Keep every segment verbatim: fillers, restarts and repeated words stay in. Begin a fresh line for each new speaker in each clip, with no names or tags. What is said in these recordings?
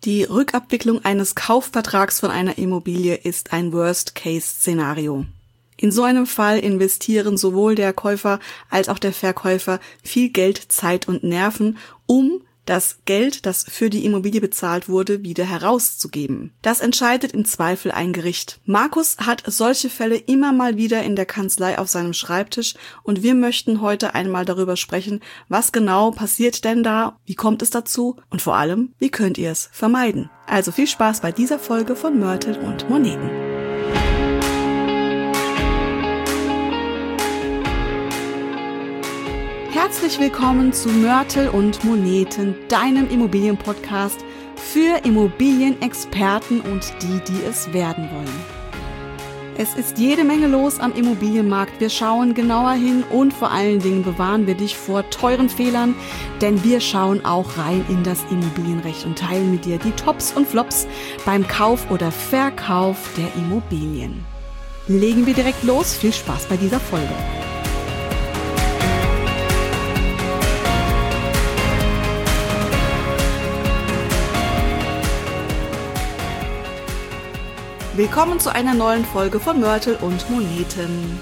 Die Rückabwicklung eines Kaufvertrags von einer Immobilie ist ein Worst-Case-Szenario. In so einem Fall investieren sowohl der Käufer als auch der Verkäufer viel Geld, Zeit und Nerven, um das Geld, das für die Immobilie bezahlt wurde, wieder herauszugeben. Das entscheidet im Zweifel ein Gericht. Markus hat solche Fälle immer mal wieder in der Kanzlei auf seinem Schreibtisch und wir möchten heute einmal darüber sprechen, was genau passiert denn da, wie kommt es dazu und vor allem, wie könnt ihr es vermeiden. Also viel Spaß bei dieser Folge von Mörtel und Moneten. Herzlich willkommen zu Mörtel und Moneten, deinem Immobilienpodcast für Immobilienexperten und die, die es werden wollen. Es ist jede Menge los am Immobilienmarkt. Wir schauen genauer hin und vor allen Dingen bewahren wir dich vor teuren Fehlern, denn wir schauen auch rein in das Immobilienrecht und teilen mit dir die Tops und Flops beim Kauf oder Verkauf der Immobilien. Legen wir direkt los. Viel Spaß bei dieser Folge. Willkommen zu einer neuen Folge von Mörtel und Moneten.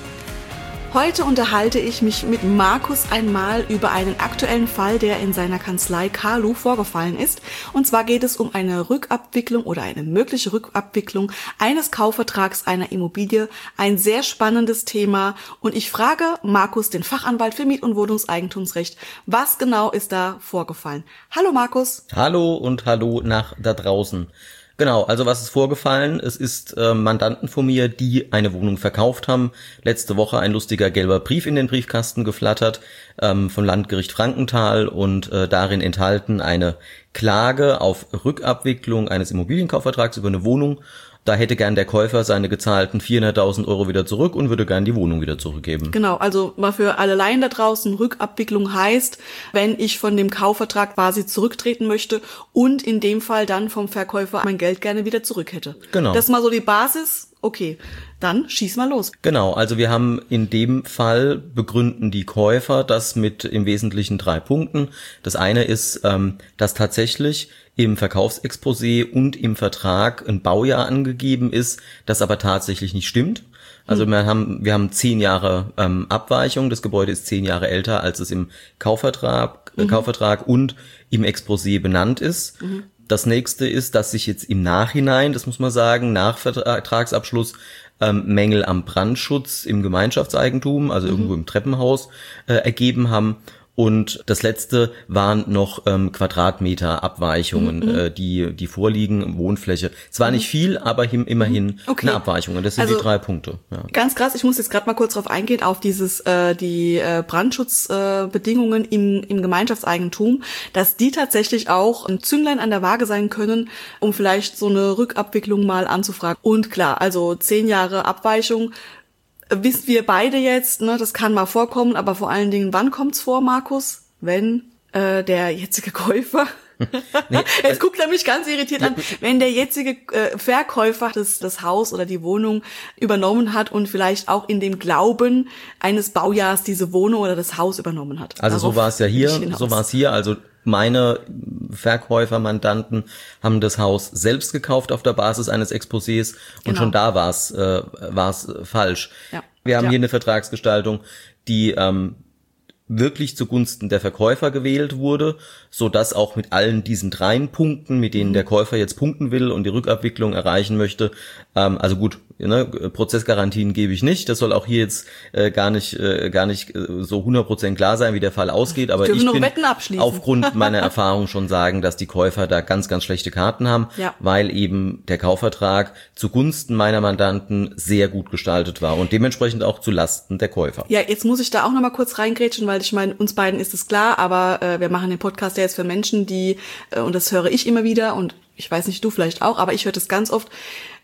Heute unterhalte ich mich mit Markus einmal über einen aktuellen Fall, der in seiner Kanzlei Carlu vorgefallen ist. Und zwar geht es um eine Rückabwicklung oder eine mögliche Rückabwicklung eines Kaufvertrags einer Immobilie. Ein sehr spannendes Thema. Und ich frage Markus, den Fachanwalt für Miet- und Wohnungseigentumsrecht, was genau ist da vorgefallen? Hallo Markus.
Hallo und hallo nach da draußen. Genau, also was ist vorgefallen? Es ist äh, Mandanten von mir, die eine Wohnung verkauft haben. Letzte Woche ein lustiger gelber Brief in den Briefkasten geflattert ähm, vom Landgericht Frankenthal und äh, darin enthalten eine Klage auf Rückabwicklung eines Immobilienkaufvertrags über eine Wohnung. Da hätte gern der Käufer seine gezahlten vierhunderttausend Euro wieder zurück und würde gern die Wohnung wieder zurückgeben.
Genau, also mal für alle Laien da draußen, Rückabwicklung heißt, wenn ich von dem Kaufvertrag quasi zurücktreten möchte und in dem Fall dann vom Verkäufer mein Geld gerne wieder zurück hätte.
Genau.
Das ist mal so die Basis. Okay, dann schieß mal los.
Genau, also wir haben in dem Fall begründen die Käufer das mit im Wesentlichen drei Punkten. Das eine ist, ähm, dass tatsächlich im Verkaufsexposé und im Vertrag ein Baujahr angegeben ist, das aber tatsächlich nicht stimmt. Also wir haben wir haben zehn Jahre ähm, Abweichung. Das Gebäude ist zehn Jahre älter, als es im Kaufvertrag, äh,
mhm.
Kaufvertrag und im Exposé benannt ist. Mhm. Das nächste ist, dass sich jetzt im Nachhinein, das muss man sagen, nach Vertragsabschluss ähm, Mängel am Brandschutz im Gemeinschaftseigentum, also mhm. irgendwo im Treppenhaus, äh, ergeben haben. Und das letzte waren noch ähm, Quadratmeter-Abweichungen, mhm. äh, die die vorliegen, Wohnfläche. Zwar mhm. nicht viel, aber him, immerhin okay. eine Abweichung. Und das sind also die drei Punkte. Ja.
Ganz krass, ich muss jetzt gerade mal kurz drauf eingehen, auf dieses äh, die äh, Brandschutzbedingungen äh, im, im Gemeinschaftseigentum, dass die tatsächlich auch ein Zünglein an der Waage sein können, um vielleicht so eine Rückabwicklung mal anzufragen. Und klar, also zehn Jahre Abweichung, wissen wir beide jetzt, ne, das kann mal vorkommen, aber vor allen Dingen, wann kommt's vor, Markus? Wenn äh, der jetzige Käufer, nee, jetzt guckt er mich ganz irritiert an, wenn der jetzige äh, Verkäufer das, das Haus oder die Wohnung übernommen hat und vielleicht auch in dem Glauben eines Baujahrs diese Wohnung oder das Haus übernommen hat.
Also Darauf so war es ja hier, so war es hier, also meine Verkäufermandanten haben das Haus selbst gekauft auf der Basis eines Exposés und genau. schon da war es äh, war es falsch. Ja. Wir haben ja. hier eine Vertragsgestaltung, die ähm, wirklich zugunsten der Verkäufer gewählt wurde, so dass auch mit allen diesen dreien Punkten, mit denen der Käufer jetzt punkten will und die Rückabwicklung erreichen möchte, ähm, also gut, ne, Prozessgarantien gebe ich nicht, das soll auch hier jetzt äh, gar nicht äh, gar nicht äh, so hundert Prozent klar sein, wie der Fall ausgeht, aber ich bin aufgrund meiner Erfahrung schon sagen, dass die Käufer da ganz, ganz schlechte Karten haben, ja. weil eben der Kaufvertrag zugunsten meiner Mandanten sehr gut gestaltet war und dementsprechend auch zu Lasten der Käufer.
Ja, jetzt muss ich da auch nochmal kurz reingrätschen, weil ich meine, uns beiden ist es klar, aber äh, wir machen den Podcast ja jetzt für Menschen, die, äh, und das höre ich immer wieder und ich weiß nicht, du vielleicht auch, aber ich höre das ganz oft,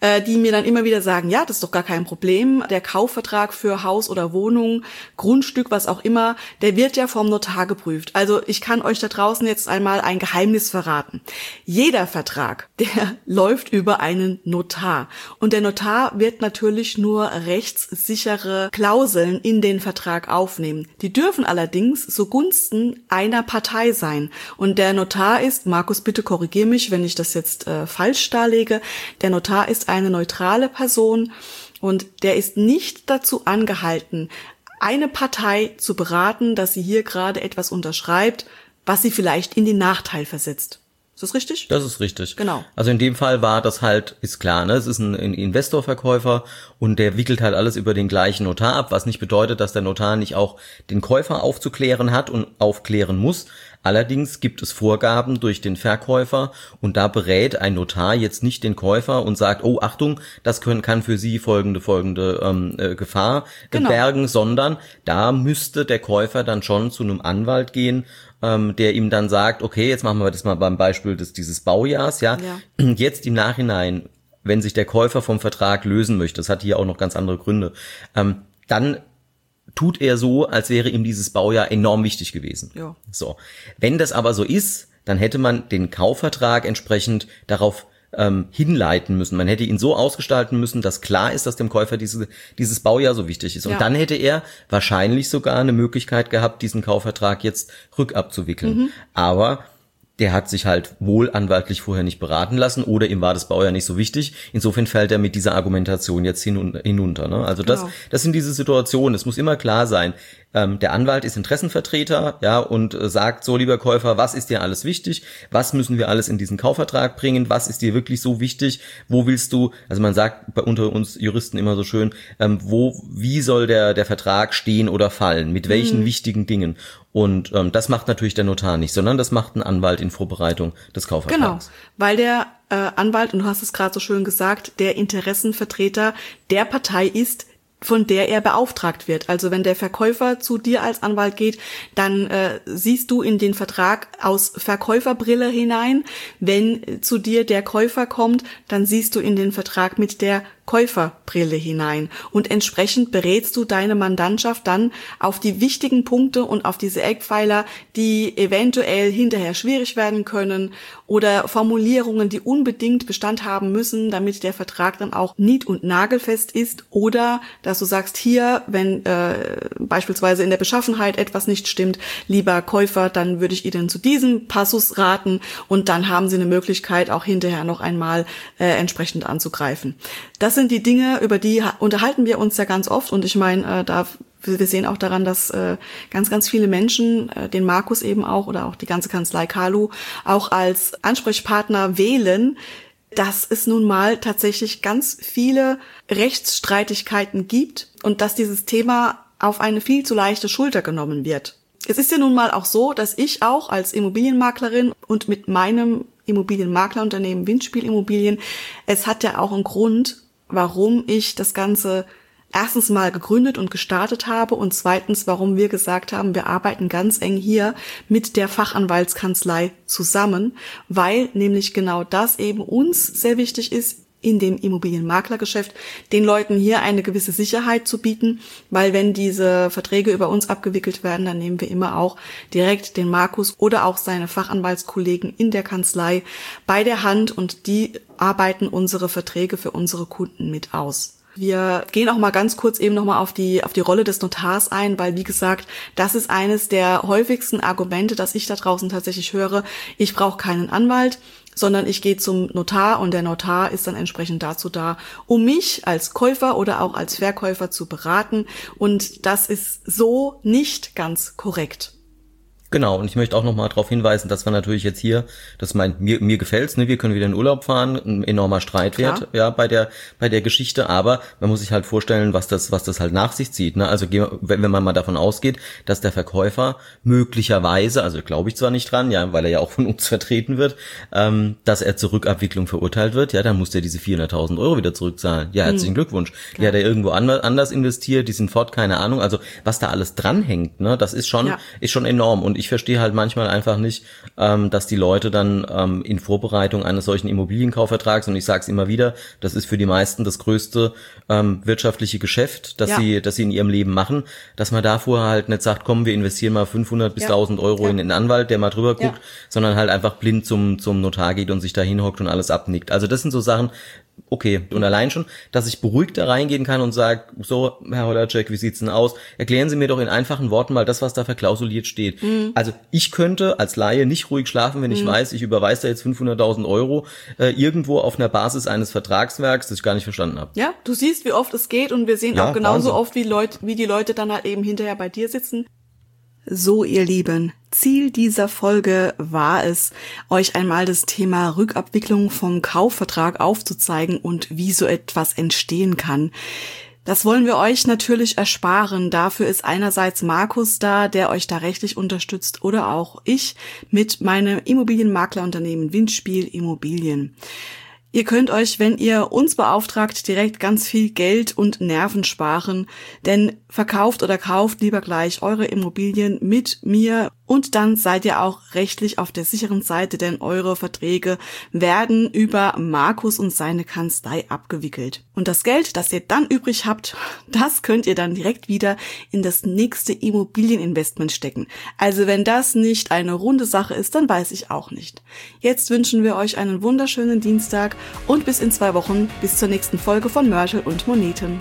äh, die mir dann immer wieder sagen, ja, das ist doch gar kein Problem. Der Kaufvertrag für Haus oder Wohnung, Grundstück, was auch immer, der wird ja vom Notar geprüft. Also ich kann euch da draußen jetzt einmal ein Geheimnis verraten. Jeder Vertrag, der läuft über einen Notar. Und der Notar wird natürlich nur rechtssichere Klauseln in den Vertrag aufnehmen. Die dürfen allerdings zugunsten einer Partei sein. Und der Notar ist, Markus, bitte korrigier mich, wenn ich das jetzt äh, falsch darlege, der Notar ist eine neutrale Person und der ist nicht dazu angehalten, eine Partei zu beraten, dass sie hier gerade etwas unterschreibt, was sie vielleicht in den Nachteil versetzt. Ist das richtig?
Das ist richtig.
Genau.
Also in dem Fall war das halt, ist klar, ne? Es ist ein, ein Investorverkäufer und der wickelt halt alles über den gleichen Notar ab, was nicht bedeutet, dass der Notar nicht auch den Käufer aufzuklären hat und aufklären muss. Allerdings gibt es Vorgaben durch den Verkäufer und da berät ein Notar jetzt nicht den Käufer und sagt, oh Achtung, das können, kann für Sie folgende folgende ähm, äh, Gefahr
genau.
bergen, sondern da müsste der Käufer dann schon zu einem Anwalt gehen, ähm, der ihm dann sagt, okay, jetzt machen wir das mal beim Beispiel des dieses Baujahrs, ja,
ja.
Jetzt im Nachhinein, wenn sich der Käufer vom Vertrag lösen möchte, das hat hier auch noch ganz andere Gründe, ähm, dann tut er so, als wäre ihm dieses Baujahr enorm wichtig gewesen.
Ja.
So. Wenn das aber so ist, dann hätte man den Kaufvertrag entsprechend darauf ähm, hinleiten müssen. Man hätte ihn so ausgestalten müssen, dass klar ist, dass dem Käufer diese, dieses Baujahr so wichtig ist. Und
ja.
dann hätte er wahrscheinlich sogar eine Möglichkeit gehabt, diesen Kaufvertrag jetzt rückabzuwickeln. Mhm. Aber der hat sich halt wohl anwaltlich vorher nicht beraten lassen oder ihm war das Baujahr nicht so wichtig. Insofern fällt er mit dieser Argumentation jetzt hinunter. Ne? Also das, genau. das sind diese Situationen. Es muss immer klar sein, ähm, der Anwalt ist Interessenvertreter, ja, und äh, sagt so, lieber Käufer, was ist dir alles wichtig? Was müssen wir alles in diesen Kaufvertrag bringen? Was ist dir wirklich so wichtig? Wo willst du, also man sagt bei unter uns Juristen immer so schön, ähm, wo, wie soll der, der Vertrag stehen oder fallen? Mit welchen mhm. wichtigen Dingen? Und ähm, das macht natürlich der Notar nicht, sondern das macht ein Anwalt in Vorbereitung des Kaufvertrags.
Genau, weil der äh, Anwalt, und du hast es gerade so schön gesagt, der Interessenvertreter der Partei ist, von der er beauftragt wird. Also wenn der Verkäufer zu dir als Anwalt geht, dann äh, siehst du in den Vertrag aus Verkäuferbrille hinein. Wenn zu dir der Käufer kommt, dann siehst du in den Vertrag mit der Käuferbrille hinein. Und entsprechend berätst du deine Mandantschaft dann auf die wichtigen Punkte und auf diese Eckpfeiler, die eventuell hinterher schwierig werden können oder Formulierungen, die unbedingt Bestand haben müssen, damit der Vertrag dann auch nied- und nagelfest ist, oder dass du sagst, hier, wenn äh, beispielsweise in der Beschaffenheit etwas nicht stimmt, lieber Käufer, dann würde ich Ihnen zu diesem Passus raten, und dann haben Sie eine Möglichkeit, auch hinterher noch einmal äh, entsprechend anzugreifen. Das sind die Dinge, über die unterhalten wir uns ja ganz oft, und ich meine, äh, da wir sehen auch daran, dass äh, ganz, ganz viele Menschen äh, den Markus eben auch oder auch die ganze Kanzlei Kalu auch als Ansprechpartner wählen, dass es nun mal tatsächlich ganz viele Rechtsstreitigkeiten gibt und dass dieses Thema auf eine viel zu leichte Schulter genommen wird. Es ist ja nun mal auch so, dass ich auch als Immobilienmaklerin und mit meinem Immobilienmaklerunternehmen Windspiel Immobilien, es hat ja auch einen Grund, warum ich das Ganze erstens mal gegründet und gestartet habe und zweitens, warum wir gesagt haben, wir arbeiten ganz eng hier mit der Fachanwaltskanzlei zusammen, weil nämlich genau das eben uns sehr wichtig ist, in dem Immobilienmaklergeschäft, den Leuten hier eine gewisse Sicherheit zu bieten, weil wenn diese Verträge über uns abgewickelt werden, dann nehmen wir immer auch direkt den Markus oder auch seine Fachanwaltskollegen in der Kanzlei bei der Hand, und die arbeiten unsere Verträge für unsere Kunden mit aus. Wir gehen auch mal ganz kurz eben nochmal auf die, auf die Rolle des Notars ein, weil, wie gesagt, das ist eines der häufigsten Argumente, das ich da draußen tatsächlich höre. Ich brauche keinen Anwalt, sondern ich gehe zum Notar, und der Notar ist dann entsprechend dazu da, um mich als Käufer oder auch als Verkäufer zu beraten. Und das ist so nicht ganz korrekt.
Genau, und ich möchte auch nochmal darauf hinweisen, dass wir natürlich jetzt hier, das mein, mir, mir gefällt's, ne, wir können wieder in Urlaub fahren, ein enormer Streitwert, Klar. ja, bei der, bei der Geschichte, aber man muss sich halt vorstellen, was das, was das halt nach sich zieht, ne, also wenn, wenn man mal davon ausgeht, dass der Verkäufer möglicherweise, also glaube ich zwar nicht dran, ja, weil er ja auch von uns vertreten wird, ähm, dass er zur Rückabwicklung verurteilt wird, ja, dann muss der diese vierhunderttausend Euro wieder zurückzahlen, ja, herzlichen hm. Glückwunsch, Klar. die hat er irgendwo anders investiert, die sind fort, keine Ahnung, also was da alles dranhängt, ne, das ist schon, ja. ist schon enorm, und Ich verstehe halt manchmal einfach nicht, ähm, dass die Leute dann ähm, in Vorbereitung eines solchen Immobilienkaufvertrags, und ich sage es immer wieder, das ist für die meisten das größte ähm, wirtschaftliche Geschäft, das ja. sie, das sie in ihrem Leben machen, dass man da vorher halt nicht sagt, komm, wir investieren mal fünfhundert bis tausend ja. Euro ja. in den Anwalt, der mal drüber guckt, ja. sondern halt einfach blind zum zum Notar geht und sich da hinhockt und alles abnickt. Also das sind so Sachen. Okay, und allein schon, dass ich beruhigt da reingehen kann und sage, so, Herr Hollacek, wie sieht's denn aus? Erklären Sie mir doch in einfachen Worten mal das, was da verklausuliert steht. Mhm. Also ich könnte als Laie nicht ruhig schlafen, wenn ich mhm. weiß, ich überweise da jetzt fünfhunderttausend Euro äh, irgendwo auf einer Basis eines Vertragswerks, das ich gar nicht verstanden habe.
Ja, du siehst, wie oft es geht, und wir sehen ja, auch genauso Wahnsinn. oft, wie Leute, wie die Leute dann halt eben hinterher bei dir sitzen. So, ihr Lieben, Ziel dieser Folge war es, euch einmal das Thema Rückabwicklung vom Kaufvertrag aufzuzeigen und wie so etwas entstehen kann. Das wollen wir euch natürlich ersparen. Dafür ist einerseits Markus da, der euch da rechtlich unterstützt, oder auch ich mit meinem Immobilienmaklerunternehmen Windspiel Immobilien. Ihr könnt euch, wenn ihr uns beauftragt, direkt ganz viel Geld und Nerven sparen, denn verkauft oder kauft lieber gleich eure Immobilien mit mir, und dann seid ihr auch rechtlich auf der sicheren Seite, denn eure Verträge werden über Markus und seine Kanzlei abgewickelt. Und das Geld, das ihr dann übrig habt, das könnt ihr dann direkt wieder in das nächste Immobilieninvestment stecken. Also wenn das nicht eine runde Sache ist, dann weiß ich auch nicht. Jetzt wünschen wir euch einen wunderschönen Dienstag und bis in zwei Wochen, bis zur nächsten Folge von Mörtel und Moneten.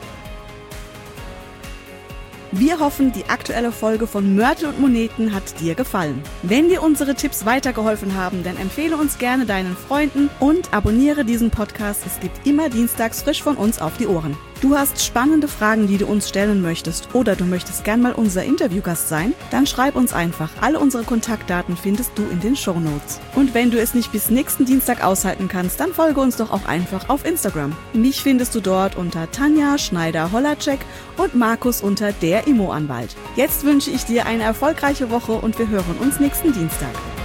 Wir hoffen, die aktuelle Folge von Mörtel und Moneten hat dir gefallen. Wenn dir unsere Tipps weitergeholfen haben, dann empfehle uns gerne deinen Freunden und abonniere diesen Podcast. Es gibt immer dienstags frisch von uns auf die Ohren. Du hast spannende Fragen, die du uns stellen möchtest, oder du möchtest gern mal unser Interviewgast sein? Dann schreib uns einfach. Alle unsere Kontaktdaten findest du in den Shownotes. Und wenn du es nicht bis nächsten Dienstag aushalten kannst, dann folge uns doch auch einfach auf Instagram. Mich findest du dort unter Tanja Schneider-Hollacek und Markus unter der Immo-Anwalt. Jetzt wünsche ich dir eine erfolgreiche Woche und wir hören uns nächsten Dienstag.